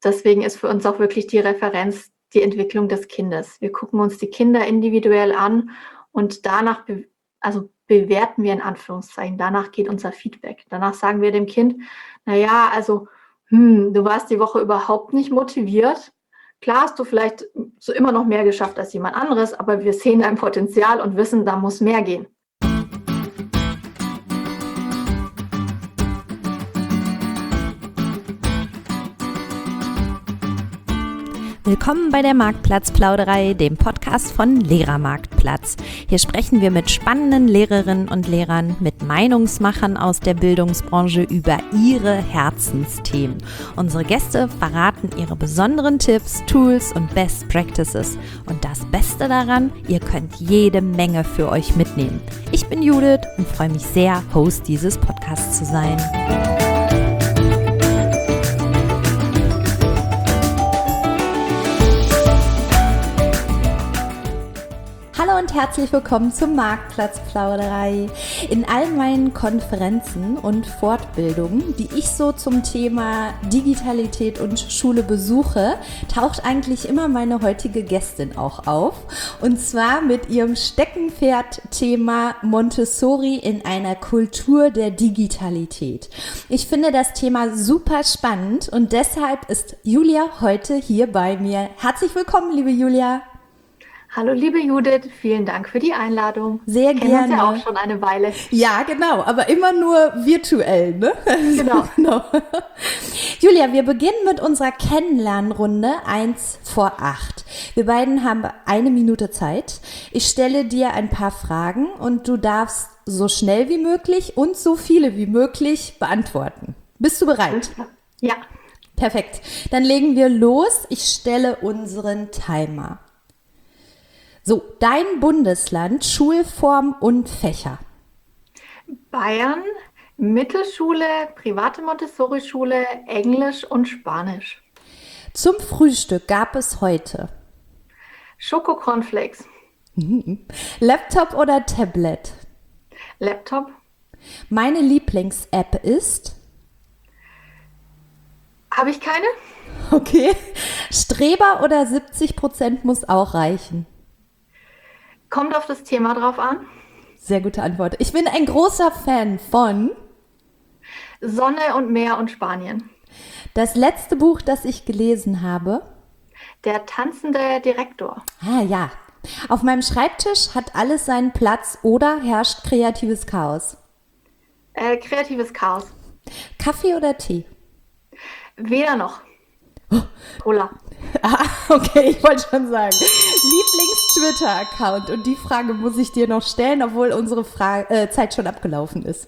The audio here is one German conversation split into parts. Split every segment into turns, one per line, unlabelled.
deswegen ist für uns auch wirklich die Referenz die Entwicklung des Kindes. Wir gucken uns die Kinder individuell an und danach bewerten wir in Anführungszeichen. Danach geht unser Feedback. Danach sagen wir dem Kind, naja, also du warst die Woche überhaupt nicht motiviert. Klar hast du vielleicht so immer noch mehr geschafft als jemand anderes, aber wir sehen dein Potenzial und wissen, da muss mehr gehen.
Willkommen bei der Marktplatzplauderei, dem Podcast von Lehrermarktplatz. Hier sprechen wir mit spannenden Lehrerinnen und Lehrern, mit Meinungsmachern aus der Bildungsbranche über ihre Herzensthemen. Unsere Gäste verraten ihre besonderen Tipps, Tools und Best Practices. Und das Beste daran, ihr könnt jede Menge für euch mitnehmen. Ich bin Judith und freue mich sehr, Host dieses Podcasts zu sein. Hallo und herzlich willkommen zur Marktplatzplauderei. In all meinen Konferenzen und Fortbildungen, die ich so zum Thema Digitalität und Schule besuche, taucht eigentlich immer meine heutige Gästin auch auf. Und zwar mit ihrem Steckenpferd-Thema Montessori in einer Kultur der Digitalität. Ich finde das Thema super spannend und deshalb ist Julia heute hier bei mir. Herzlich willkommen, liebe Julia.
Hallo liebe Judith, vielen Dank für die Einladung.
Sehr gerne.
Wir kennen uns ja auch schon eine Weile.
Ja, genau, aber immer nur virtuell, ne?
Genau.
Julia, wir beginnen mit unserer Kennenlernrunde 1 vor 8. Wir beiden haben 1 Minute Zeit. Ich stelle dir ein paar Fragen und du darfst so schnell wie möglich und so viele wie möglich beantworten. Bist du bereit?
Ja.
Perfekt. Dann legen wir los. Ich stelle unseren Timer. So, dein Bundesland, Schulform und Fächer.
Bayern, Mittelschule, private Montessori-Schule, Englisch und Spanisch.
Zum Frühstück gab es heute
Schoko-Cornflakes.
Laptop oder Tablet?
Laptop.
Meine Lieblings-App ist?
Habe ich keine?
Okay. Streber oder 70% muss auch reichen?
Kommt auf das Thema drauf an.
Sehr gute Antwort. Ich bin ein großer Fan von
Sonne und Meer und Spanien.
Das letzte Buch, das ich gelesen habe.
Der tanzende Direktor.
Ah ja. Auf meinem Schreibtisch hat alles seinen Platz oder herrscht kreatives Chaos?
Kreatives Chaos.
Kaffee oder Tee?
Weder noch. Cola.
Ah, okay, ich wollte schon sagen. Lieblings-Twitter-Account. Und die Frage muss ich dir noch stellen, obwohl unsere Zeit schon abgelaufen ist.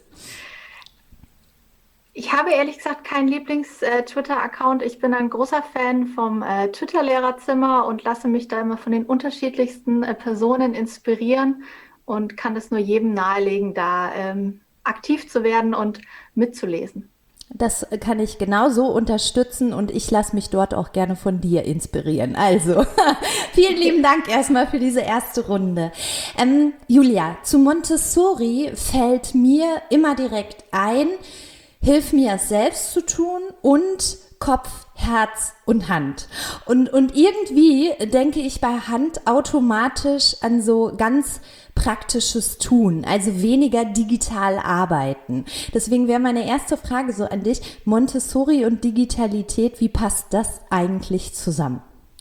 Ich habe ehrlich gesagt keinen Lieblings-Twitter-Account. Ich bin ein großer Fan vom Twitter-Lehrerzimmer und lasse mich da immer von den unterschiedlichsten Personen inspirieren und kann es nur jedem nahelegen, da aktiv zu werden und mitzulesen.
Das kann ich genauso unterstützen und ich lasse mich dort auch gerne von dir inspirieren. Also, vielen lieben Dank erstmal für diese erste Runde. Julia, zu Montessori fällt mir immer direkt ein, hilf mir es selbst zu tun und Kopf, Herz und Hand. Und irgendwie denke ich bei Hand automatisch an so ganz praktisches Tun, also weniger digital arbeiten. Deswegen wäre meine erste Frage so an dich, Montessori und Digitalität, wie passt das eigentlich zusammen?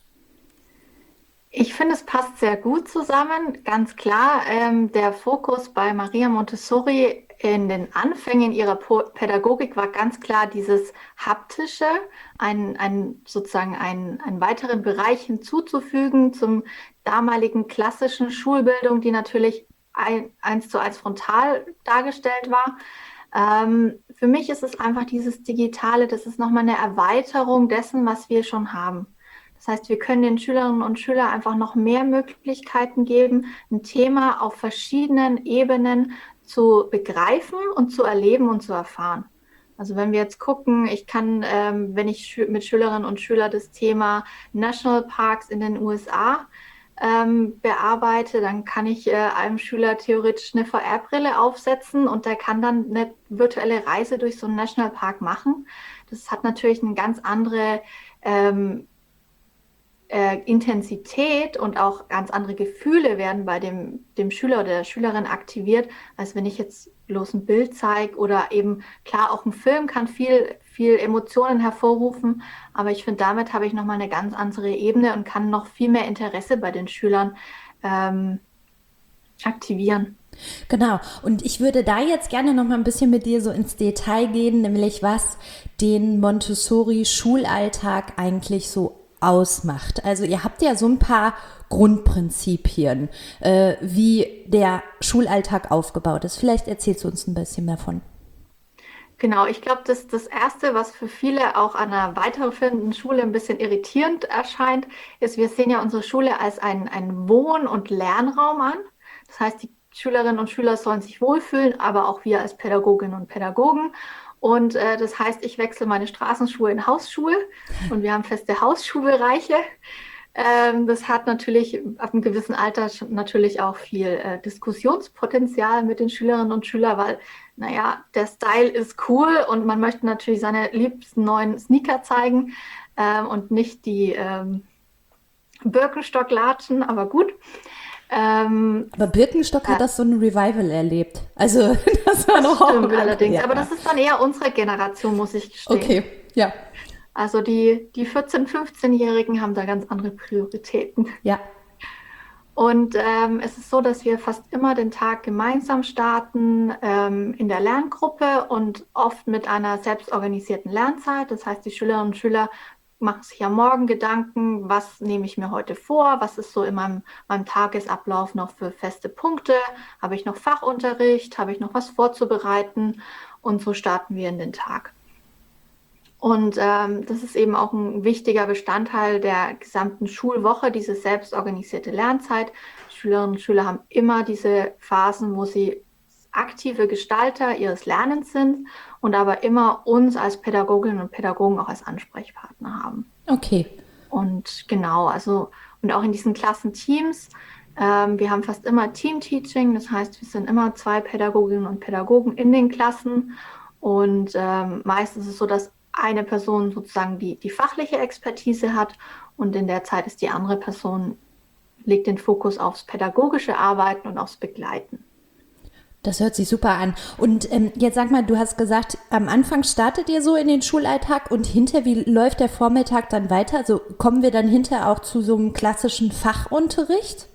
Ich finde, es passt sehr gut zusammen. Ganz klar, der Fokus bei Maria Montessori in den Anfängen ihrer Pädagogik war ganz klar dieses Haptische, sozusagen einen weiteren Bereich hinzuzufügen zum damaligen klassischen Schulbildung, die natürlich 1:1 frontal dargestellt war. Für mich ist es einfach dieses Digitale, das ist nochmal eine Erweiterung dessen, was wir schon haben. Das heißt, wir können den Schülerinnen und Schülern einfach noch mehr Möglichkeiten geben, ein Thema auf verschiedenen Ebenen zu begreifen und zu erleben und zu erfahren. Also wenn wir jetzt gucken, ich kann, wenn ich mit Schülerinnen und Schülern das Thema Nationalparks in den USA bearbeite, dann kann ich einem Schüler theoretisch eine VR-Brille aufsetzen und der kann dann eine virtuelle Reise durch so einen Nationalpark machen. Das hat natürlich eine ganz andere ähm, Intensität und auch ganz andere Gefühle werden bei dem Schüler oder der Schülerin aktiviert, als wenn ich jetzt bloß ein Bild zeige oder eben, klar, auch ein Film kann viel Emotionen hervorrufen, aber ich finde, damit habe ich nochmal eine ganz andere Ebene und kann noch viel mehr Interesse bei den Schülern ähm, aktivieren.
Genau. Und ich würde da jetzt gerne noch mal ein bisschen mit dir so ins Detail gehen, nämlich was den Montessori-Schulalltag eigentlich so ausmacht. Also ihr habt ja so ein paar Grundprinzipien, wie der Schulalltag aufgebaut ist. Vielleicht erzählst du uns ein bisschen mehr von.
Genau, ich glaube, das Erste, was für viele auch an einer weiterführenden Schule ein bisschen irritierend erscheint, ist, wir sehen ja unsere Schule als ein Wohn- und Lernraum an. Das heißt, die Schülerinnen und Schüler sollen sich wohlfühlen, aber auch wir als Pädagoginnen und Pädagogen. Und das heißt, ich wechsle meine Straßenschuhe in Hausschuhe und wir haben feste Hausschuhbereiche. Das hat natürlich ab einem gewissen Alter natürlich auch viel Diskussionspotenzial mit den Schülerinnen und Schülern, weil, naja, der Style ist cool und man möchte natürlich seine liebsten neuen Sneaker zeigen und nicht die Birkenstock-Latschen, aber gut.
Aber Birkenstock hat das so ein Revival erlebt. Also das war noch auch
Stimmt allerdings,
ja.
aber das ist dann eher unsere Generation, muss ich gestehen.
Okay, ja.
Also die 14-, 15-Jährigen haben da ganz andere Prioritäten.
Ja.
Und es ist so, dass wir fast immer den Tag gemeinsam starten in der Lerngruppe und oft mit einer selbstorganisierten Lernzeit. Das heißt, die Schülerinnen und Schüler machen sich am Morgen Gedanken, was nehme ich mir heute vor, was ist so in meinem Tagesablauf noch für feste Punkte, habe ich noch Fachunterricht, habe ich noch was vorzubereiten und so starten wir in den Tag. Und das ist eben auch ein wichtiger Bestandteil der gesamten Schulwoche, diese selbstorganisierte Lernzeit. Die Schülerinnen und Schüler haben immer diese Phasen, wo sie aktive Gestalter ihres Lernens sind und aber immer uns als Pädagoginnen und Pädagogen auch als Ansprechpartner haben.
Okay.
Und genau, also und auch in diesen Klassenteams, wir haben fast immer Team-Teaching, das heißt, wir sind immer 2 Pädagoginnen und Pädagogen in den Klassen und meistens ist es so, dass eine Person sozusagen die fachliche Expertise hat und in der Zeit ist die andere Person, legt den Fokus aufs pädagogische Arbeiten und aufs Begleiten.
Das hört sich super an. Und jetzt sag mal, du hast gesagt, am Anfang startet ihr so in den Schulalltag und wie läuft der Vormittag dann weiter? Also kommen wir dann hinterher auch zu so einem klassischen Fachunterricht?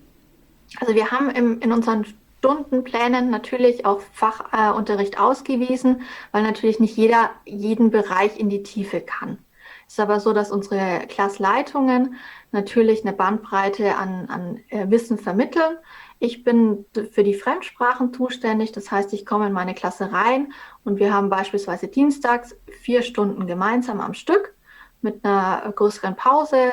Also wir haben in unseren Stundenplänen natürlich auch Fachunterricht ausgewiesen, weil natürlich nicht jeder jeden Bereich in die Tiefe kann. Es ist aber so, dass unsere Klassleitungen natürlich eine Bandbreite an Wissen vermitteln. Ich bin für die Fremdsprachen zuständig, das heißt, ich komme in meine Klasse rein und wir haben beispielsweise dienstags 4 Stunden gemeinsam am Stück mit einer größeren Pause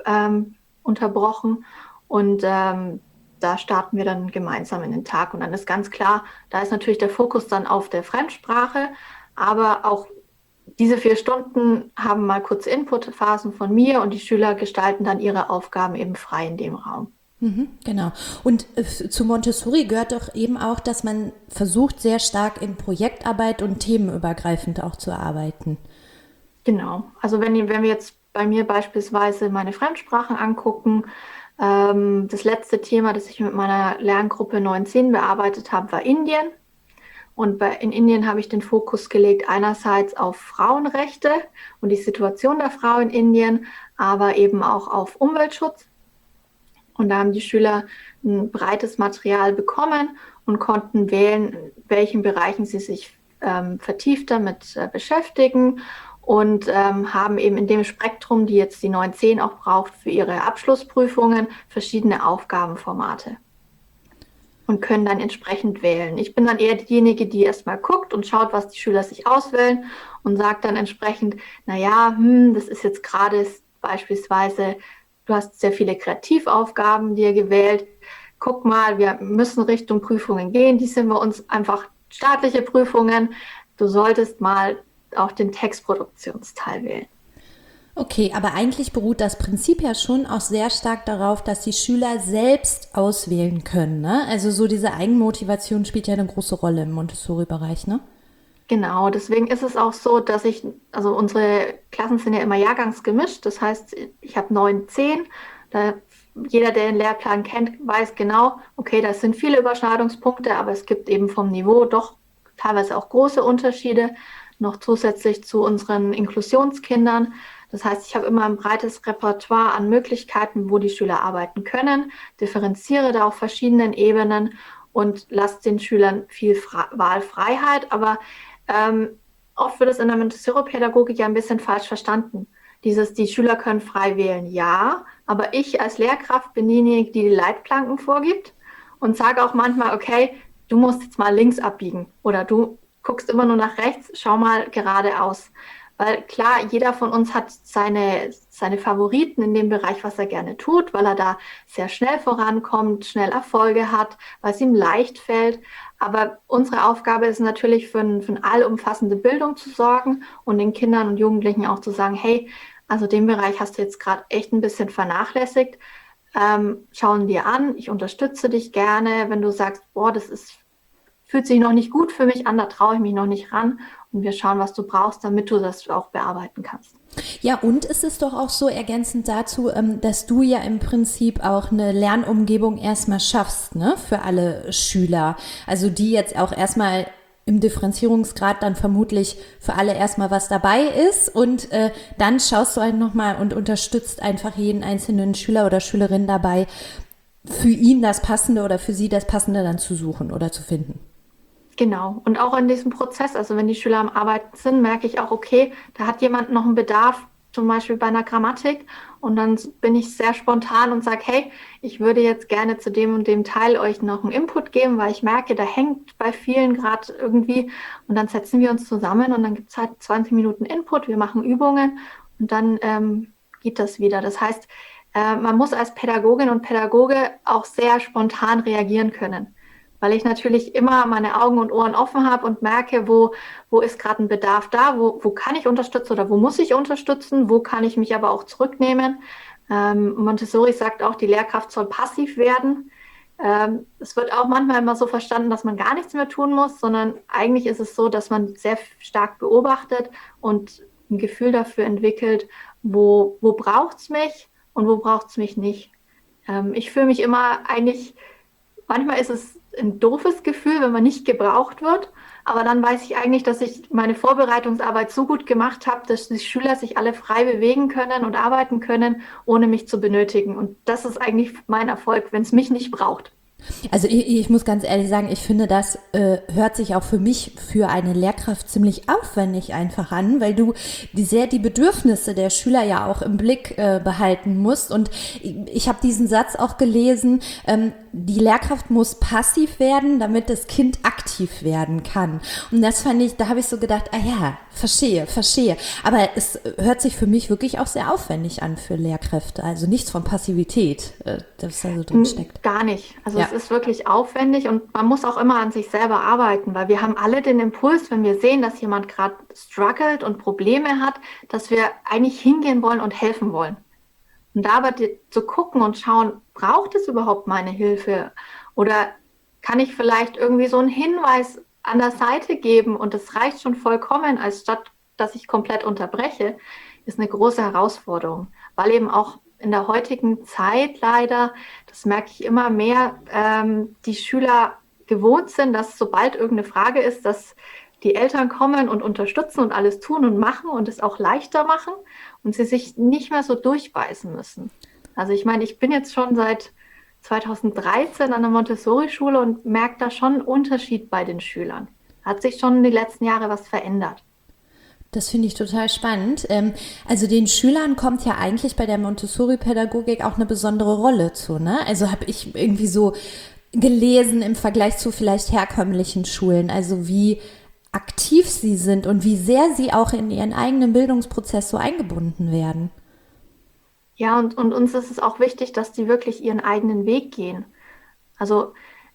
unterbrochen und da starten wir dann gemeinsam in den Tag und dann ist ganz klar, da ist natürlich der Fokus dann auf der Fremdsprache, aber auch diese 4 Stunden haben mal kurze Inputphasen von mir und die Schüler gestalten dann ihre Aufgaben eben frei in dem Raum.
Mhm, genau. Und zu Montessori gehört doch eben auch, dass man versucht, sehr stark in Projektarbeit und themenübergreifend auch zu arbeiten.
Genau. Also wenn wir jetzt bei mir beispielsweise meine Fremdsprachen angucken, das letzte Thema, das ich mit meiner Lerngruppe 910 bearbeitet habe, war Indien. Und in Indien habe ich den Fokus gelegt einerseits auf Frauenrechte und die Situation der Frau in Indien, aber eben auch auf Umweltschutz. Und da haben die Schüler ein breites Material bekommen und konnten wählen, in welchen Bereichen sie sich vertieft damit beschäftigen und haben eben in dem Spektrum, die jetzt die 910 auch braucht für ihre Abschlussprüfungen, verschiedene Aufgabenformate und können dann entsprechend wählen. Ich bin dann eher diejenige, die erstmal guckt und schaut, was die Schüler sich auswählen und sagt dann entsprechend, naja, das ist jetzt gerade beispielsweise, du hast sehr viele Kreativaufgaben dir gewählt. Guck mal, wir müssen Richtung Prüfungen gehen. Die sind bei uns einfach staatliche Prüfungen. Du solltest mal auch den Textproduktionsteil wählen.
Okay, aber eigentlich beruht das Prinzip ja schon auch sehr stark darauf, dass die Schüler selbst auswählen können, ne? Also so diese Eigenmotivation spielt ja eine große Rolle im Montessori-Bereich, ne?
Genau, deswegen ist es auch so, also unsere Klassen sind ja immer jahrgangsgemischt, das heißt, ich habe 9, 10. Da, jeder, der den Lehrplan kennt, weiß genau, okay, das sind viele Überschneidungspunkte, aber es gibt eben vom Niveau doch teilweise auch große Unterschiede, noch zusätzlich zu unseren Inklusionskindern. Das heißt, ich habe immer ein breites Repertoire an Möglichkeiten, wo die Schüler arbeiten können, differenziere da auf verschiedenen Ebenen und lasse den Schülern viel Wahlfreiheit, aber oft wird es in der Montessori-Pädagogik ja ein bisschen falsch verstanden. Die Schüler können frei wählen, ja, aber ich als Lehrkraft bin diejenige, die die Leitplanken vorgibt und sage auch manchmal, okay, du musst jetzt mal links abbiegen oder du guckst immer nur nach rechts, schau mal geradeaus. Weil klar, jeder von uns hat seine Favoriten in dem Bereich, was er gerne tut, weil er da sehr schnell vorankommt, schnell Erfolge hat, weil es ihm leicht fällt. Aber unsere Aufgabe ist natürlich für eine allumfassende Bildung zu sorgen und den Kindern und Jugendlichen auch zu sagen, hey, also den Bereich hast du jetzt gerade echt ein bisschen vernachlässigt. Schauen dir an, ich unterstütze dich gerne, wenn du sagst, boah, fühlt sich noch nicht gut für mich an, da traue ich mich noch nicht ran und wir schauen, was du brauchst, damit du das auch bearbeiten kannst.
Ja, und es ist doch auch so ergänzend dazu, dass du ja im Prinzip auch eine Lernumgebung erstmal schaffst, ne, für alle Schüler. Also die jetzt auch erstmal im Differenzierungsgrad dann vermutlich für alle erstmal was dabei ist und dann schaust du halt nochmal und unterstützt einfach jeden einzelnen Schüler oder Schülerin dabei, für ihn das Passende oder für sie das Passende dann zu suchen oder zu finden.
Genau. Und auch in diesem Prozess, also wenn die Schüler am Arbeiten sind, merke ich auch, okay, da hat jemand noch einen Bedarf, zum Beispiel bei einer Grammatik. Und dann bin ich sehr spontan und sage, hey, ich würde jetzt gerne zu dem und dem Teil euch noch einen Input geben, weil ich merke, da hängt bei vielen gerade irgendwie. Und dann setzen wir uns zusammen und dann gibt es halt 20 Minuten Input, wir machen Übungen und dann geht das wieder. Das heißt, man muss als Pädagogin und Pädagoge auch sehr spontan reagieren können, weil ich natürlich immer meine Augen und Ohren offen habe und merke, wo ist gerade ein Bedarf da, wo kann ich unterstützen oder wo muss ich unterstützen, wo kann ich mich aber auch zurücknehmen. Montessori sagt auch, die Lehrkraft soll passiv werden. Es wird auch manchmal immer so verstanden, dass man gar nichts mehr tun muss, sondern eigentlich ist es so, dass man sehr stark beobachtet und ein Gefühl dafür entwickelt, wo braucht es mich und wo braucht es mich nicht. Ich fühle mich immer eigentlich, manchmal ist es ein doofes Gefühl, wenn man nicht gebraucht wird. Aber dann weiß ich eigentlich, dass ich meine Vorbereitungsarbeit so gut gemacht habe, dass die Schüler sich alle frei bewegen können und arbeiten können, ohne mich zu benötigen. Und das ist eigentlich mein Erfolg, wenn es mich nicht braucht.
Also ich muss ganz ehrlich sagen, ich finde, das hört sich auch für mich, für eine Lehrkraft ziemlich aufwendig einfach an, weil du die Bedürfnisse der Schüler ja auch im Blick behalten musst. Und ich habe diesen Satz auch gelesen, die Lehrkraft muss passiv werden, damit das Kind aktiv werden kann. Und das fand ich, da habe ich so gedacht, ah ja, verstehe. Aber es hört sich für mich wirklich auch sehr aufwendig an für Lehrkräfte. Also nichts von Passivität, das da so drin steckt.
Gar nicht. Also
Ja.
es ist wirklich aufwendig und man muss auch immer an sich selber arbeiten, weil wir haben alle den Impuls, wenn wir sehen, dass jemand gerade struggelt und Probleme hat, dass wir eigentlich hingehen wollen und helfen wollen. Und da aber zu gucken und schauen, braucht es überhaupt meine Hilfe? Oder kann ich vielleicht irgendwie so einen Hinweis an der Seite geben und das reicht schon vollkommen, als statt dass ich komplett unterbreche, ist eine große Herausforderung, weil eben auch in der heutigen Zeit leider, das merke ich immer mehr, die Schüler gewohnt sind, dass sobald irgendeine Frage ist, dass die Eltern kommen und unterstützen und alles tun und machen und es auch leichter machen und sie sich nicht mehr so durchbeißen müssen. Also ich meine, ich bin jetzt schon seit 2013 an der Montessori-Schule und merke da schon einen Unterschied bei den Schülern. Hat sich schon in den letzten Jahren was verändert.
Das finde ich total spannend. Also den Schülern kommt ja eigentlich bei der Montessori-Pädagogik auch eine besondere Rolle zu, ne? Also habe ich irgendwie so gelesen im Vergleich zu vielleicht herkömmlichen Schulen, also wie aktiv sie sind und wie sehr sie auch in ihren eigenen Bildungsprozess so eingebunden werden.
Ja, und uns ist es auch wichtig, dass die wirklich ihren eigenen Weg gehen. Also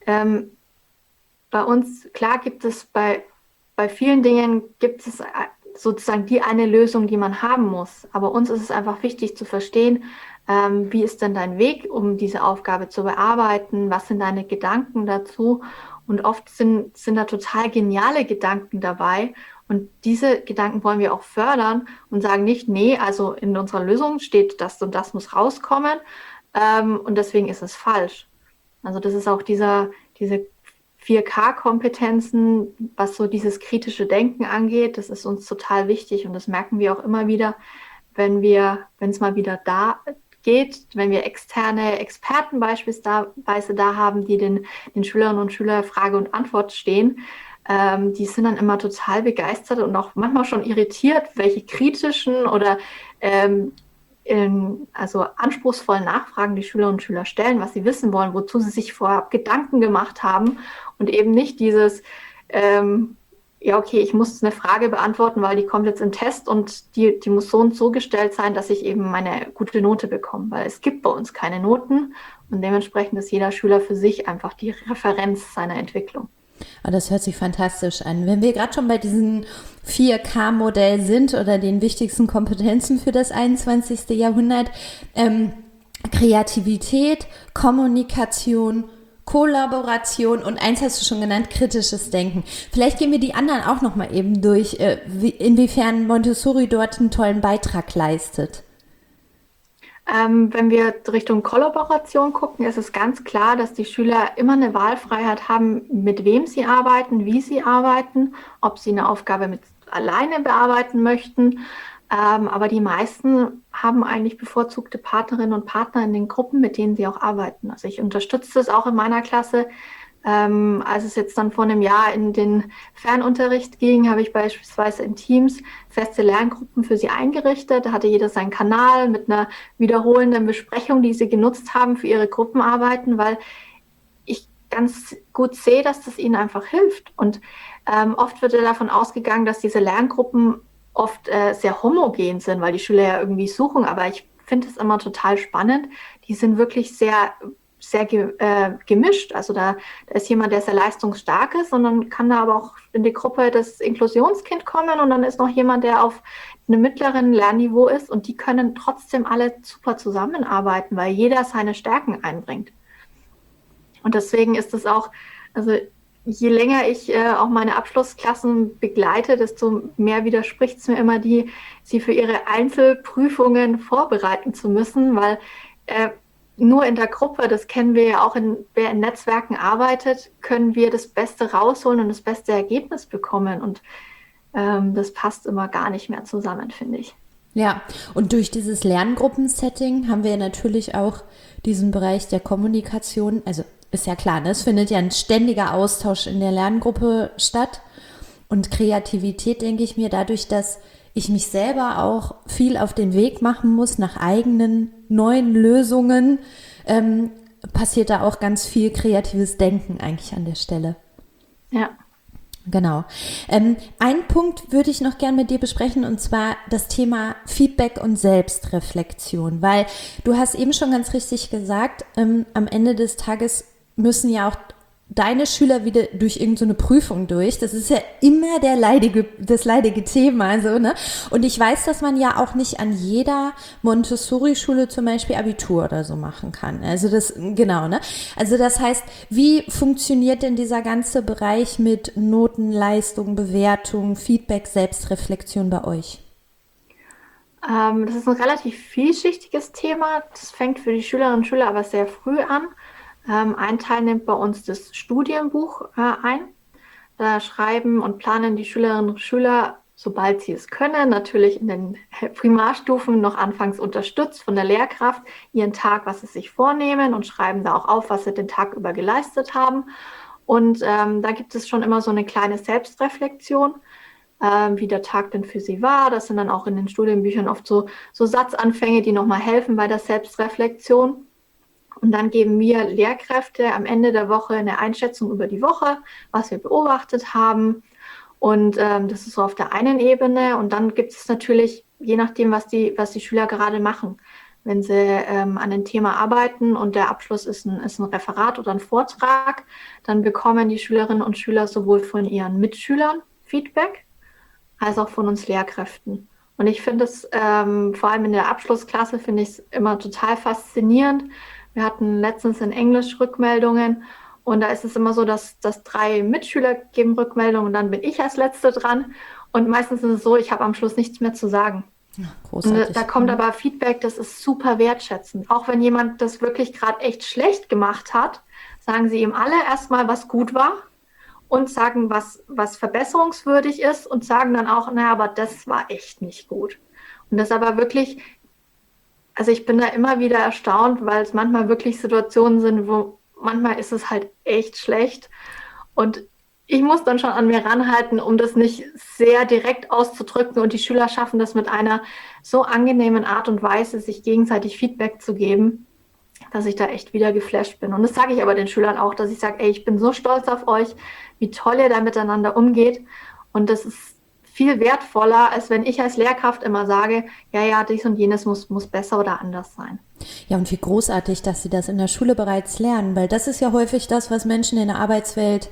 bei uns, klar gibt es bei vielen Dingen gibt es sozusagen die eine Lösung, die man haben muss. Aber uns ist es einfach wichtig zu verstehen, wie ist denn dein Weg, um diese Aufgabe zu bearbeiten? Was sind deine Gedanken dazu? Und oft sind da total geniale Gedanken dabei. Und diese Gedanken wollen wir auch fördern und sagen nicht, nee, also in unserer Lösung steht das und das muss rauskommen, und deswegen ist es falsch. Also das ist auch diese 4K-Kompetenzen, was so dieses kritische Denken angeht, das ist uns total wichtig und das merken wir auch immer wieder, wenn es mal wieder da geht, wenn wir externe Experten beispielsweise da haben, die den Schülerinnen und Schülern Frage und Antwort stehen, die sind dann immer total begeistert und auch manchmal schon irritiert, welche kritischen oder also anspruchsvollen Nachfragen die Schülerinnen und Schüler stellen, was sie wissen wollen, wozu sie sich vorab Gedanken gemacht haben und eben nicht dieses, ja, okay, ich muss eine Frage beantworten, weil die kommt jetzt im Test und die muss so und so gestellt sein, dass ich eben meine gute Note bekomme, weil es gibt bei uns keine Noten und dementsprechend ist jeder Schüler für sich einfach die Referenz seiner Entwicklung.
Oh, das hört sich fantastisch an. Wenn wir gerade schon bei diesem 4K-Modell sind oder den wichtigsten Kompetenzen für das 21. Jahrhundert, Kreativität, Kommunikation, Kollaboration und eins hast du schon genannt, kritisches Denken. Vielleicht gehen wir die anderen auch noch mal eben durch, inwiefern Montessori dort einen tollen Beitrag leistet.
Wenn wir Richtung Kollaboration gucken, ist es ganz klar, dass die Schüler immer eine Wahlfreiheit haben, mit wem sie arbeiten, wie sie arbeiten, ob sie eine Aufgabe mit alleine bearbeiten möchten. Aber die meisten haben eigentlich bevorzugte Partnerinnen und Partner in den Gruppen, mit denen sie auch arbeiten. Also ich unterstütze das auch in meiner Klasse. Als es jetzt dann vor einem Jahr in den Fernunterricht ging, habe ich beispielsweise in Teams feste Lerngruppen für sie eingerichtet. Da hatte jeder seinen Kanal mit einer wiederholenden Besprechung, die sie genutzt haben für ihre Gruppenarbeiten, weil ich ganz gut sehe, dass das ihnen einfach hilft. Und oft wird ja davon ausgegangen, dass diese Lerngruppen oft sehr homogen sind, weil die Schüler ja irgendwie suchen. Aber ich finde es immer total spannend. Die sind wirklich sehr gemischt. Also da ist jemand, der sehr leistungsstark ist und dann kann da aber auch in die Gruppe das Inklusionskind kommen und dann ist noch jemand, der auf einem mittleren Lernniveau ist und die können trotzdem alle super zusammenarbeiten, weil jeder seine Stärken einbringt. Und deswegen ist es auch, also je länger ich auch meine Abschlussklassen begleite, desto mehr widerspricht es mir immer, sie für ihre Einzelprüfungen vorbereiten zu müssen, weil nur in der Gruppe, das kennen wir ja auch, wer in Netzwerken arbeitet, können wir das Beste rausholen und das beste Ergebnis bekommen. Und das passt immer gar nicht mehr zusammen, finde ich.
Ja, und durch dieses Lerngruppensetting haben wir natürlich auch diesen Bereich der Kommunikation, also ist ja klar, ne? Es findet ja ein ständiger Austausch in der Lerngruppe statt und Kreativität, denke ich mir, dadurch, dass ich mich selber auch viel auf den Weg machen muss nach eigenen neuen Lösungen, passiert da auch ganz viel kreatives Denken eigentlich an der Stelle.
Ja.
Genau. Einen Punkt würde ich noch gern mit dir besprechen und zwar das Thema Feedback und Selbstreflexion, weil du hast eben schon ganz richtig gesagt, am Ende des Tages müssen ja auch deine Schüler wieder durch irgendeine Prüfung durch. Das ist ja immer das leidige Thema, also, ne? Und ich weiß, dass man ja auch nicht an jeder Montessori-Schule zum Beispiel Abitur oder so machen kann. Also genau, ne? Also das heißt, wie funktioniert denn dieser ganze Bereich mit Noten, Leistung, Bewertung, Feedback, Selbstreflexion bei euch?
Das ist ein relativ vielschichtiges Thema. Das fängt für die Schülerinnen und Schüler aber sehr früh an. Ein Teil nimmt bei uns das Studienbuch ein. Da schreiben und planen die Schülerinnen und Schüler, sobald sie es können, natürlich in den Primarstufen noch anfangs unterstützt von der Lehrkraft, ihren Tag, was sie sich vornehmen und schreiben da auch auf, was sie den Tag über geleistet haben. Und da gibt es schon immer so eine kleine Selbstreflexion, wie der Tag denn für sie war. Das sind dann auch in den Studienbüchern oft so Satzanfänge, die nochmal helfen bei der Selbstreflexion. Und dann geben wir Lehrkräfte am Ende der Woche eine Einschätzung über die Woche, was wir beobachtet haben. Und das ist so auf der einen Ebene. Und dann gibt es natürlich, je nachdem, was die Schüler gerade machen, wenn sie an einem Thema arbeiten und der Abschluss ist ein Referat oder ein Vortrag, dann bekommen die Schülerinnen und Schüler sowohl von ihren Mitschülern Feedback als auch von uns Lehrkräften. Und ich finde es, vor allem in der Abschlussklasse, finde ich es immer total faszinierend. Wir hatten letztens in Englisch Rückmeldungen Und da ist es immer so, dass 3 Mitschüler geben Rückmeldung und dann bin ich als Letzte dran. Und meistens ist es so, ich habe am Schluss nichts mehr zu sagen.
Ja,
Und
großartig.
da kommt aber Feedback, das ist super wertschätzend. Auch wenn jemand das wirklich gerade echt schlecht gemacht hat, sagen sie ihm alle erstmal, was gut war und sagen, was verbesserungswürdig ist und sagen dann auch, naja, aber das war echt nicht gut. Und das aber wirklich, also ich bin da immer wieder erstaunt, weil es manchmal wirklich Situationen sind, wo manchmal ist es halt echt schlecht und ich muss dann schon an mir ranhalten, um das nicht sehr direkt auszudrücken und die Schüler schaffen das mit einer so angenehmen Art und Weise, sich gegenseitig Feedback zu geben, dass ich da echt wieder geflasht bin. Und das sage ich aber den Schülern auch, dass ich sage, ey, ich bin so stolz auf euch, wie toll ihr da miteinander umgeht und das ist viel wertvoller, als wenn ich als Lehrkraft immer sage, ja, dies und jenes muss besser oder anders sein.
Ja, und wie großartig, dass sie das in der Schule bereits lernen, weil das ist ja häufig das, was Menschen in der Arbeitswelt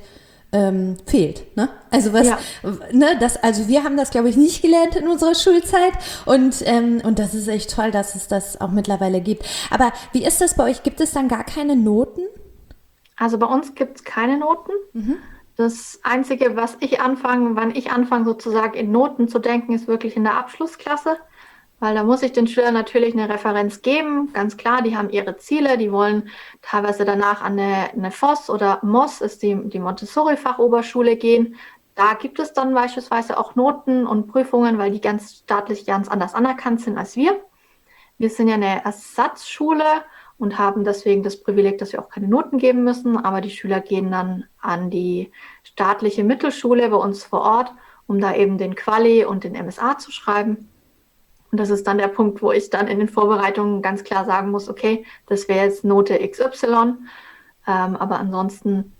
fehlt. Ne? Also
Ja.
also wir haben das, glaube ich, nicht gelernt in unserer Schulzeit und das ist echt toll, dass es das auch mittlerweile gibt. Aber wie ist das bei euch? Gibt es dann gar keine Noten?
Also bei uns gibt es keine Noten. Das Einzige, wann ich anfange sozusagen in Noten zu denken, ist wirklich in der Abschlussklasse, weil da muss ich den Schülern natürlich eine Referenz geben, ganz klar, die haben ihre Ziele, die wollen teilweise danach an eine FOS oder MOS, ist die Montessori-Fachoberschule gehen. Da gibt es dann beispielsweise auch Noten und Prüfungen, weil die ganz staatlich ganz anders anerkannt sind als wir. Wir sind ja eine Ersatzschule und haben deswegen das Privileg, dass wir auch keine Noten geben müssen, aber die Schüler gehen dann an die staatliche Mittelschule bei uns vor Ort, um da eben den Quali und den MSA zu schreiben. Und das ist dann der Punkt, wo ich dann in den Vorbereitungen ganz klar sagen muss, okay, das wäre jetzt Note XY, aber ansonsten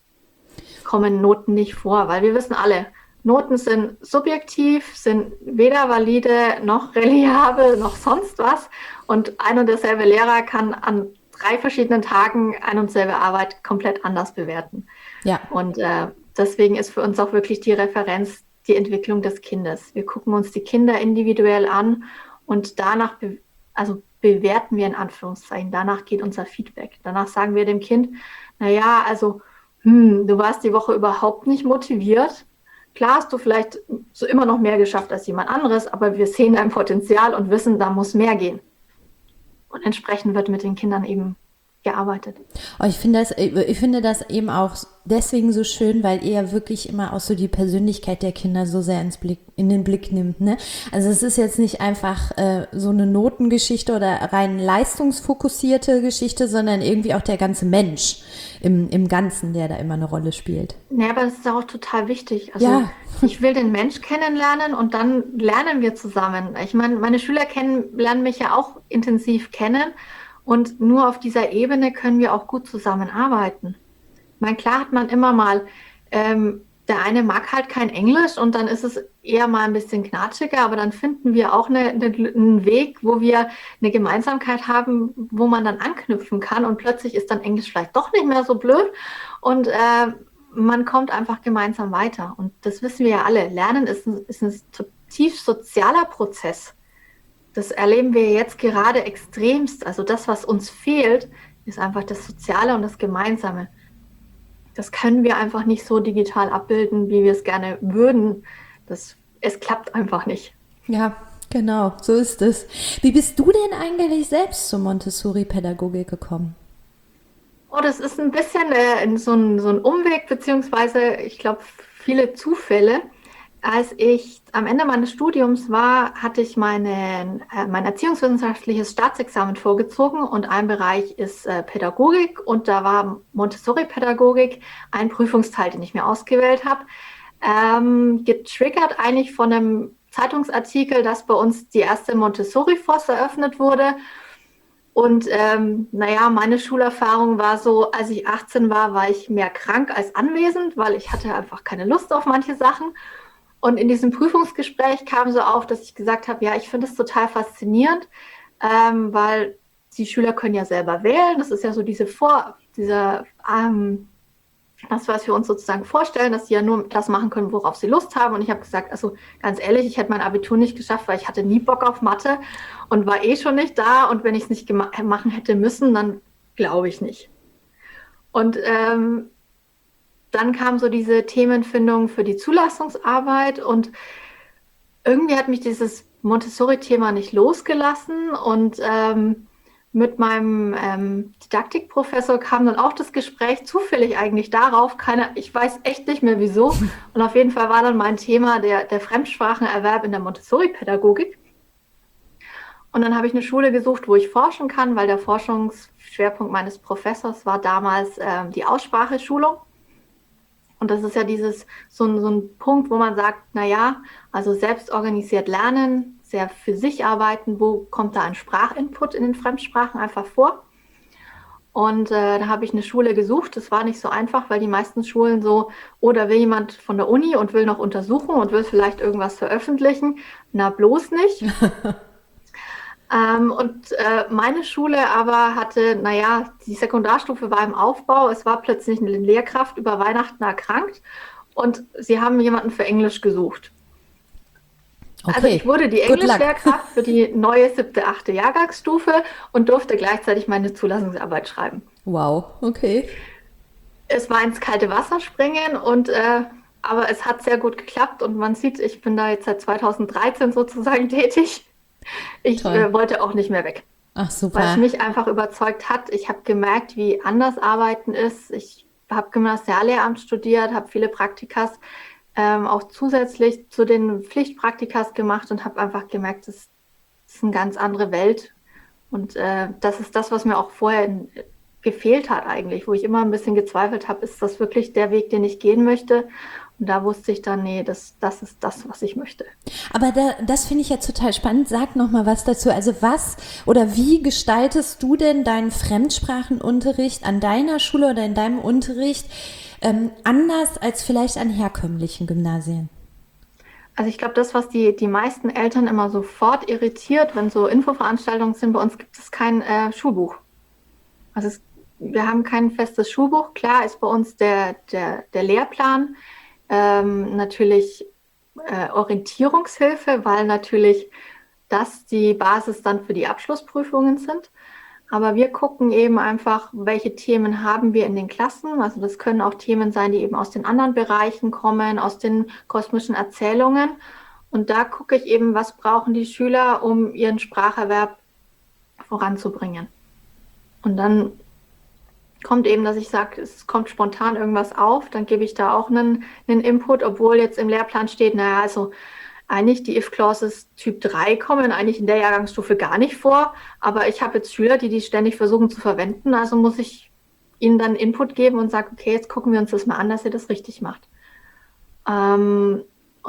kommen Noten nicht vor, weil wir wissen alle, Noten sind subjektiv, sind weder valide noch reliabel noch sonst was. Und ein und derselbe Lehrer kann an 3 verschiedenen Tagen ein und selbe Arbeit komplett anders bewerten.
Ja.
Und deswegen ist für uns auch wirklich die Referenz die Entwicklung des Kindes. Wir gucken uns die Kinder individuell an und danach bewerten wir in Anführungszeichen. Danach geht unser Feedback. Danach sagen wir dem Kind, naja, also du warst die Woche überhaupt nicht motiviert. Klar hast du vielleicht so immer noch mehr geschafft als jemand anderes, aber wir sehen dein Potenzial und wissen, da muss mehr gehen. Und entsprechend wird mit den Kindern eben gearbeitet.
Oh, ich finde das eben auch deswegen so schön, weil ihr wirklich immer auch so die Persönlichkeit der Kinder so sehr in den Blick nimmt. Ne? Also es ist jetzt nicht einfach so eine Notengeschichte oder rein leistungsfokussierte Geschichte, sondern irgendwie auch der ganze Mensch im Ganzen, der da immer eine Rolle spielt.
Ja, aber das ist auch total wichtig. Also ich will den Mensch kennenlernen und dann lernen wir zusammen. Ich meine, meine Schüler lernen mich ja auch intensiv kennen. Und nur auf dieser Ebene können wir auch gut zusammenarbeiten. Ich meine, klar hat man immer mal, der eine mag halt kein Englisch und dann ist es eher mal ein bisschen knatschiger, aber dann finden wir auch einen Weg, wo wir eine Gemeinsamkeit haben, wo man dann anknüpfen kann und plötzlich ist dann Englisch vielleicht doch nicht mehr so blöd und man kommt einfach gemeinsam weiter. Und das wissen wir ja alle. Lernen ist ein tief sozialer Prozess. Das erleben wir jetzt gerade extremst. Also das, was uns fehlt, ist einfach das Soziale und das Gemeinsame. Das können wir einfach nicht so digital abbilden, wie wir es gerne würden. Es klappt einfach nicht.
Ja, genau, so ist es. Wie bist du denn eigentlich selbst zur Montessori-Pädagogik gekommen?
Oh, das ist ein bisschen so ein Umweg, beziehungsweise ich glaube, viele Zufälle. Als ich am Ende meines Studiums war, hatte ich mein erziehungswissenschaftliches Staatsexamen vorgezogen und ein Bereich ist Pädagogik und da war Montessori-Pädagogik ein Prüfungsteil, den ich mir ausgewählt habe. Getriggert eigentlich von einem Zeitungsartikel, dass bei uns die erste Montessori-FOS eröffnet wurde. Und meine Schulerfahrung war so, als ich 18 war ich mehr krank als anwesend, weil ich hatte einfach keine Lust auf manche Sachen. Und in diesem Prüfungsgespräch kam so auf, dass ich gesagt habe, ja, ich finde es total faszinierend, weil die Schüler können ja selber wählen. Das ist ja so das, was wir uns sozusagen vorstellen, dass sie ja nur das machen können, worauf sie Lust haben. Und ich habe gesagt, also ganz ehrlich, ich hätte mein Abitur nicht geschafft, weil ich hatte nie Bock auf Mathe und war schon nicht da. Und wenn ich es nicht machen hätte müssen, dann glaube ich nicht. Und dann kam so diese Themenfindung für die Zulassungsarbeit und irgendwie hat mich dieses Montessori-Thema nicht losgelassen und mit meinem Didaktikprofessor kam dann auch das Gespräch zufällig eigentlich darauf. Ich weiß echt nicht mehr wieso. Und auf jeden Fall war dann mein Thema der Fremdsprachenerwerb in der Montessori-Pädagogik. Und dann habe ich eine Schule gesucht, wo ich forschen kann, weil der Forschungsschwerpunkt meines Professors war damals die Ausspracheschulung. Und das ist ja so ein Punkt, wo man sagt, na ja, also selbst organisiert lernen, sehr für sich arbeiten, wo kommt da ein Sprachinput in den Fremdsprachen einfach vor? Und da habe ich eine Schule gesucht. Das war nicht so einfach, weil die meisten Schulen so, oder will jemand von der Uni und will noch untersuchen und will vielleicht irgendwas veröffentlichen? Na, bloß nicht. Meine Schule aber hatte, naja, die Sekundarstufe war im Aufbau. Es war plötzlich eine Lehrkraft über Weihnachten erkrankt und sie haben jemanden für Englisch gesucht.
Okay.
Also ich wurde die Englischlehrkraft für die neue 7., 8. Jahrgangsstufe und durfte gleichzeitig meine Zulassungsarbeit schreiben.
Wow, okay.
Es war ins kalte Wasser springen aber es hat sehr gut geklappt und man sieht, ich bin da jetzt seit 2013 sozusagen tätig. Ich wollte auch nicht mehr weg.
Ach, super.
Weil es mich einfach überzeugt hat. Ich habe gemerkt, wie anders Arbeiten ist. Ich habe Gymnasiallehramt studiert, habe viele Praktikas auch zusätzlich zu den Pflichtpraktikas gemacht und habe einfach gemerkt, das ist eine ganz andere Welt. Und das ist das, was mir auch vorher gefehlt hat eigentlich, wo ich immer ein bisschen gezweifelt habe, ist das wirklich der Weg, den ich gehen möchte? Und da wusste ich dann, nee, das ist das, was ich möchte.
Aber das finde ich jetzt total spannend. Sag noch mal was dazu. Also was oder wie gestaltest du denn deinen Fremdsprachenunterricht an deiner Schule oder in deinem Unterricht anders als vielleicht an herkömmlichen Gymnasien?
Also ich glaube, das, was die meisten Eltern immer sofort irritiert, wenn so Infoveranstaltungen sind, bei uns gibt es kein Schulbuch. Also wir haben kein festes Schulbuch. Klar ist bei uns der Lehrplan natürlich Orientierungshilfe, weil natürlich das die Basis dann für die Abschlussprüfungen sind. Aber wir gucken eben einfach, welche Themen haben wir in den Klassen. Also das können auch Themen sein, die eben aus den anderen Bereichen kommen, aus den kosmischen Erzählungen. Und da gucke ich eben, was brauchen die Schüler, um ihren Spracherwerb voranzubringen. Und dann kommt eben, dass ich sage, es kommt spontan irgendwas auf, dann gebe ich da auch einen Input, obwohl jetzt im Lehrplan steht, naja, also eigentlich die If-Clauses Typ 3 kommen eigentlich in der Jahrgangsstufe gar nicht vor, aber ich habe jetzt Schüler, die ständig versuchen zu verwenden, also muss ich ihnen dann Input geben und sage, okay, jetzt gucken wir uns das mal an, dass ihr das richtig macht. Klar,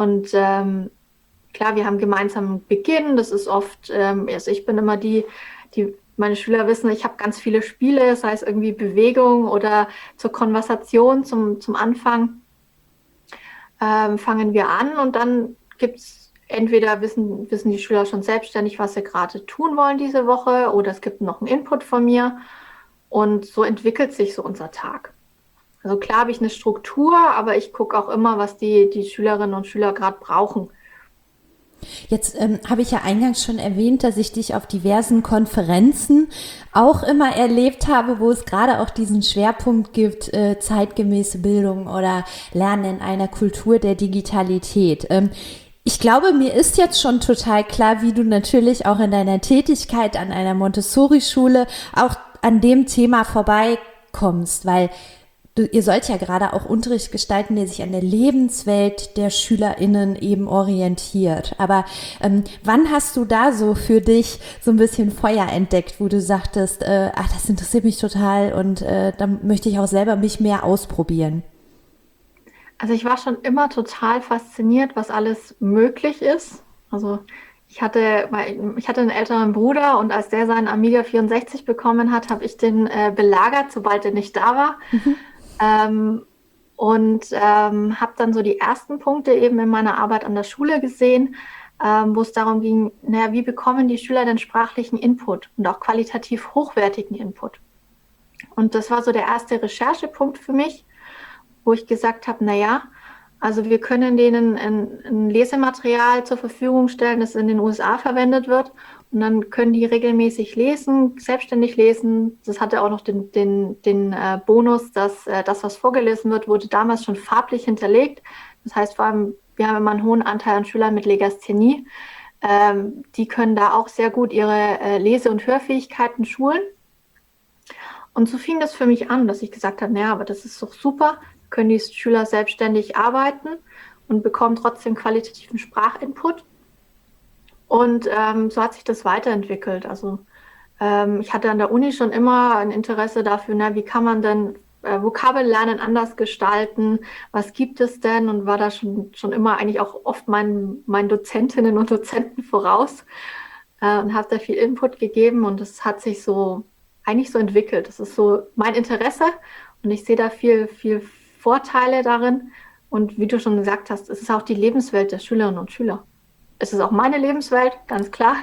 wir haben gemeinsamen Beginn, das ist oft, also ich bin immer die meine Schüler wissen, ich habe ganz viele Spiele, sei es irgendwie Bewegung oder zur Konversation zum Anfang. Fangen wir an und dann gibt es entweder wissen die Schüler schon selbstständig, was sie gerade tun wollen diese Woche, oder es gibt noch einen Input von mir und so entwickelt sich so unser Tag. Also klar habe ich eine Struktur, aber ich gucke auch immer, was die Schülerinnen und Schüler gerade brauchen.
Jetzt habe ich ja eingangs schon erwähnt, dass ich dich auf diversen Konferenzen auch immer erlebt habe, wo es gerade auch diesen Schwerpunkt gibt, zeitgemäße Bildung oder Lernen in einer Kultur der Digitalität. Ich glaube, mir ist jetzt schon total klar, wie du natürlich auch in deiner Tätigkeit an einer Montessori-Schule auch an dem Thema vorbeikommst, weil ihr sollt ja gerade auch Unterricht gestalten, der sich an der Lebenswelt der SchülerInnen eben orientiert. Aber wann hast du da so für dich so ein bisschen Feuer entdeckt, wo du sagtest, das interessiert mich total und da möchte ich auch selber mich mehr ausprobieren?
Also ich war schon immer total fasziniert, was alles möglich ist. Also ich hatte einen älteren Bruder und als der seinen Amiga 64 bekommen hat, habe ich den belagert, sobald er nicht da war. Habe dann so die ersten Punkte eben in meiner Arbeit an der Schule gesehen, wo es darum ging, naja, wie bekommen die Schüler denn sprachlichen Input und auch qualitativ hochwertigen Input? Und das war so der erste Recherchepunkt für mich, wo ich gesagt habe, naja, also wir können denen ein Lesematerial zur Verfügung stellen, das in den USA verwendet wird Und dann können die regelmäßig lesen, selbstständig lesen. Das hatte auch noch den Bonus, dass das, was vorgelesen wird, wurde damals schon farblich hinterlegt. Das heißt, vor allem, wir haben immer einen hohen Anteil an Schülern mit Legasthenie. Die können da auch sehr gut ihre Lese- und Hörfähigkeiten schulen. Und so fing das für mich an, dass ich gesagt habe, naja, aber das ist doch super, können die Schüler selbstständig arbeiten und bekommen trotzdem qualitativen Sprachinput. Und so hat sich das weiterentwickelt. Also ich hatte an der Uni schon immer ein Interesse dafür, na, wie kann man denn Vokabellernen anders gestalten, was gibt es denn, und war da schon immer eigentlich auch oft meinen Dozentinnen und Dozenten voraus und habe da viel Input gegeben, und das hat sich so eigentlich so entwickelt. Das ist so mein Interesse, und ich sehe da viel Vorteile darin, und wie du schon gesagt hast, es ist auch die Lebenswelt der Schülerinnen und Schüler. Es ist auch meine Lebenswelt, ganz klar.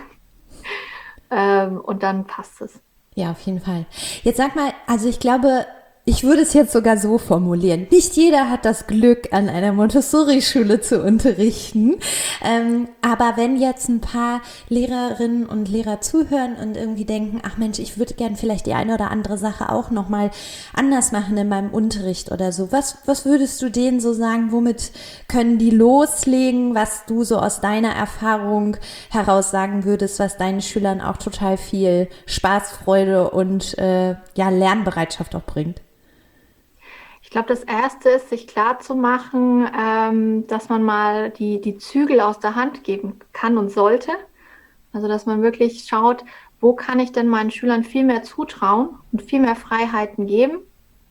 Und dann passt es.
Ja, auf jeden Fall. Jetzt sag mal, also ich glaube, ich würde es jetzt sogar so formulieren. Nicht jeder hat das Glück, an einer Montessori-Schule zu unterrichten. Aber wenn jetzt ein paar Lehrerinnen und Lehrer zuhören und irgendwie denken, ach Mensch, ich würde gern vielleicht die eine oder andere Sache auch nochmal anders machen in meinem Unterricht oder so. Was würdest du denen so sagen? Womit können die loslegen, was du so aus deiner Erfahrung heraus sagen würdest, was deinen Schülern auch total viel Spaß, Freude und Lernbereitschaft auch bringt?
Ich glaube, das Erste ist, sich klarzumachen, dass man mal die Zügel aus der Hand geben kann und sollte. Also, dass man wirklich schaut, wo kann ich denn meinen Schülern viel mehr zutrauen und viel mehr Freiheiten geben.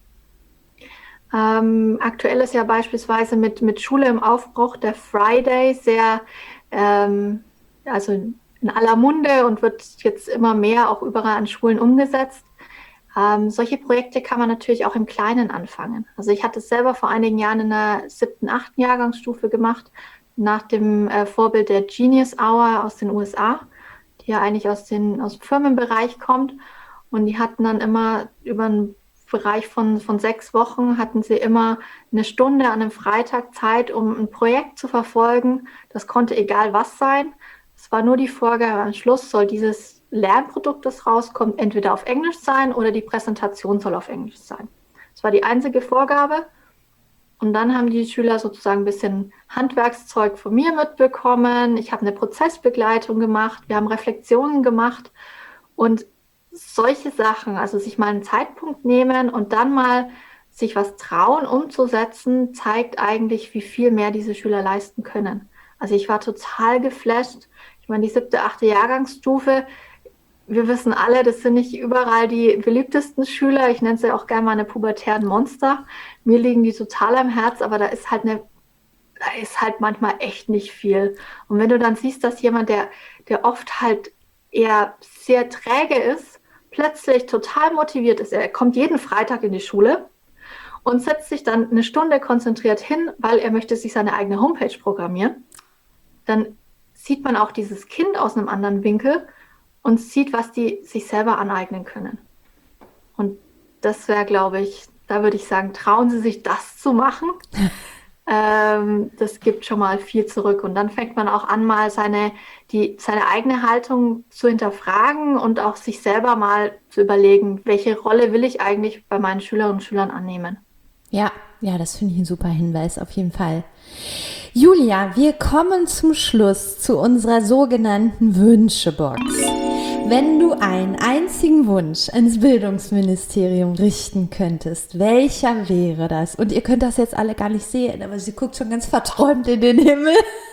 Aktuell ist ja beispielsweise mit Schule im Aufbruch der Friday sehr, also in aller Munde und wird jetzt immer mehr auch überall an Schulen umgesetzt. Solche Projekte kann man natürlich auch im Kleinen anfangen. Also ich hatte es selber vor einigen Jahren in der 7., 8. Jahrgangsstufe gemacht, nach dem Vorbild der Genius Hour aus den USA, die ja eigentlich aus dem Firmenbereich kommt. Und die hatten dann immer über einen Bereich von 6 Wochen, hatten sie immer eine Stunde an einem Freitag Zeit, um ein Projekt zu verfolgen. Das konnte egal was sein. Es war nur die Vorgabe, am Schluss soll dieses Lernprodukt, das rauskommt, entweder auf Englisch sein oder die Präsentation soll auf Englisch sein. Das war die einzige Vorgabe. Und dann haben die Schüler sozusagen ein bisschen Handwerkszeug von mir mitbekommen. Ich habe eine Prozessbegleitung gemacht. Wir haben Reflexionen gemacht. Und solche Sachen, also sich mal einen Zeitpunkt nehmen und dann mal sich was trauen, umzusetzen, zeigt eigentlich, wie viel mehr diese Schüler leisten können. Also ich war total geflasht. Ich meine, die 7., 8. Jahrgangsstufe, wir wissen alle, das sind nicht überall die beliebtesten Schüler. Ich nenne sie auch gerne meine pubertären Monster. Mir liegen die total am Herz, aber da ist halt manchmal echt nicht viel. Und wenn du dann siehst, dass jemand, der oft halt eher sehr träge ist, plötzlich total motiviert ist. Er kommt jeden Freitag in die Schule und setzt sich dann eine Stunde konzentriert hin, weil er möchte sich seine eigene Homepage programmieren. Dann sieht man auch dieses Kind aus einem anderen Winkel und sieht, was die sich selber aneignen können. Und das wäre, glaube ich, da würde ich sagen, trauen Sie sich das zu machen. Das gibt schon mal viel zurück. Und dann fängt man auch an, mal seine eigene Haltung zu hinterfragen und auch sich selber mal zu überlegen, welche Rolle will ich eigentlich bei meinen Schülerinnen und Schülern annehmen.
Ja, das finde ich ein super Hinweis, auf jeden Fall. Julia, wir kommen zum Schluss zu unserer sogenannten Wünschebox. Wenn du einen einzigen Wunsch ans Bildungsministerium richten könntest, welcher wäre das? Und ihr könnt das jetzt alle gar nicht sehen, aber sie guckt schon ganz verträumt in den Himmel.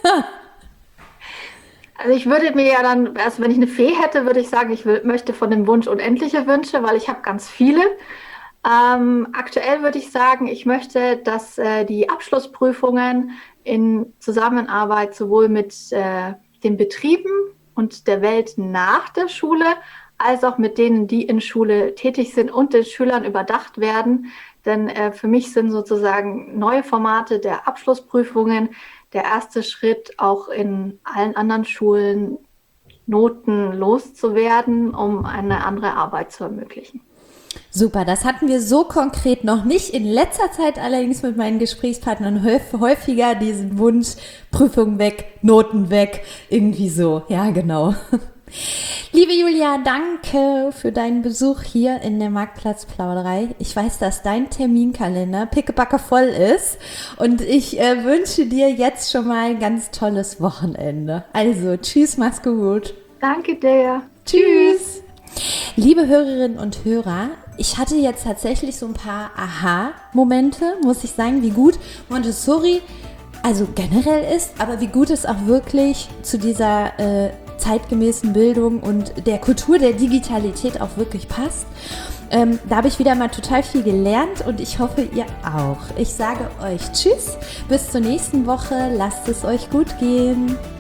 Also ich würde mir ja dann, also wenn ich eine Fee hätte, würde ich sagen, ich möchte von dem Wunsch unendliche Wünsche, weil ich habe ganz viele. Aktuell würde ich sagen, ich möchte, dass die Abschlussprüfungen in Zusammenarbeit sowohl mit den Betrieben und der Welt nach der Schule, als auch mit denen, die in Schule tätig sind und den Schülern überdacht werden. Denn für mich sind sozusagen neue Formate der Abschlussprüfungen der erste Schritt, auch in allen anderen Schulen Noten loszuwerden, um eine andere Arbeit zu ermöglichen.
Super, das hatten wir so konkret noch nicht. In letzter Zeit allerdings mit meinen Gesprächspartnern häufiger diesen Wunsch, Prüfung weg, Noten weg, irgendwie so. Ja, genau. Liebe Julia, danke für deinen Besuch hier in der Marktplatzplauderei. Ich weiß, dass dein Terminkalender pickebacke voll ist und ich wünsche dir jetzt schon mal ein ganz tolles Wochenende. Also, tschüss, mach's gut.
Danke dir.
Tschüss. Liebe Hörerinnen und Hörer, ich hatte jetzt tatsächlich so ein paar Aha-Momente, muss ich sagen, wie gut Montessori also generell ist, aber wie gut es auch wirklich zu dieser zeitgemäßen Bildung und der Kultur der Digitalität auch wirklich passt. Da habe ich wieder mal total viel gelernt und ich hoffe, ihr auch. Ich sage euch Tschüss, bis zur nächsten Woche, lasst es euch gut gehen.